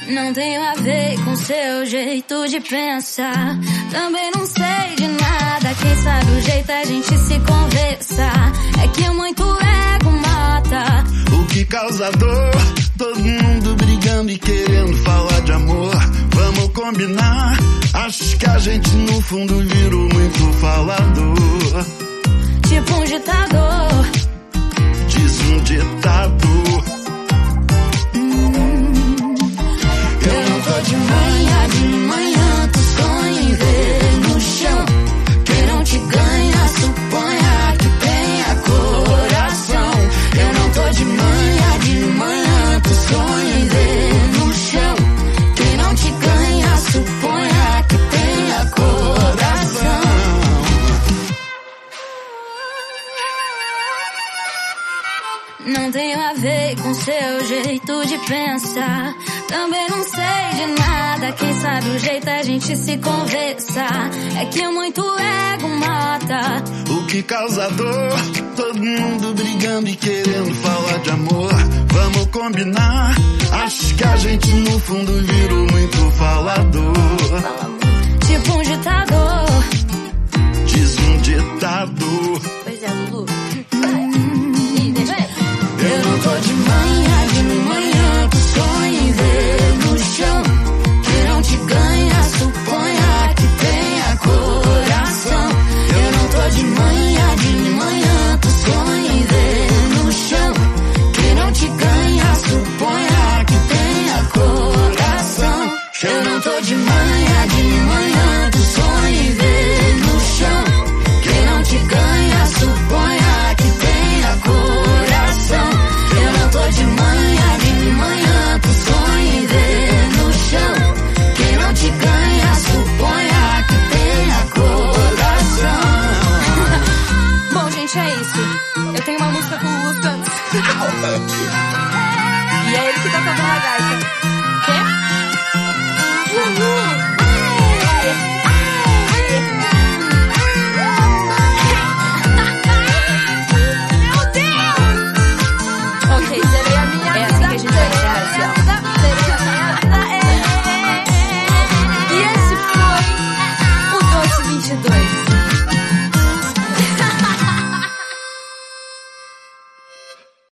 Não tenho a ver com seu jeito de pensar. Também não sei de nada. Quem sabe o jeito a gente se conversar. É que muito ego mata. O que causa dor? Todo mundo brigando e querendo falar de amor. Vamos combinar. Acho que a gente no fundo virou muito falador. Tipo um ditador. Diz um ditador. Eu não tô de manhã tu sonha em ver no chão. Quem não te ganha, suponha que tenha coração. Eu não tô de manhã tu sonha em ver no chão. Quem não te ganha, suponha que tenha coração. Não tenho a ver com seu jeito de pensar. Também não sei de nada. Quem sabe o jeito a gente se conversar. É que muito ego mata. O que causa dor? Todo mundo brigando e querendo falar de amor. Vamos combinar. Acho que a gente no fundo virou muito falador. Tipo um ditador. Diz um ditador. Pois é, Lulu. Eu não tô de manhã tu sonha em ver no chão. Quem não te ganha, suponha que tenha coração. Eu não tô de manhã tu sonha em ver no chão. Quem não te ganha, suponha que tenha coração. Eu não tô de manhã tu sonha em ver no chão. Quem não te ganha, suponha que tenha coração. Eu não tô de manhã tu sonha em ver no chão. Quem não te ganha, suponha que tenha coração. Bom, gente, é isso.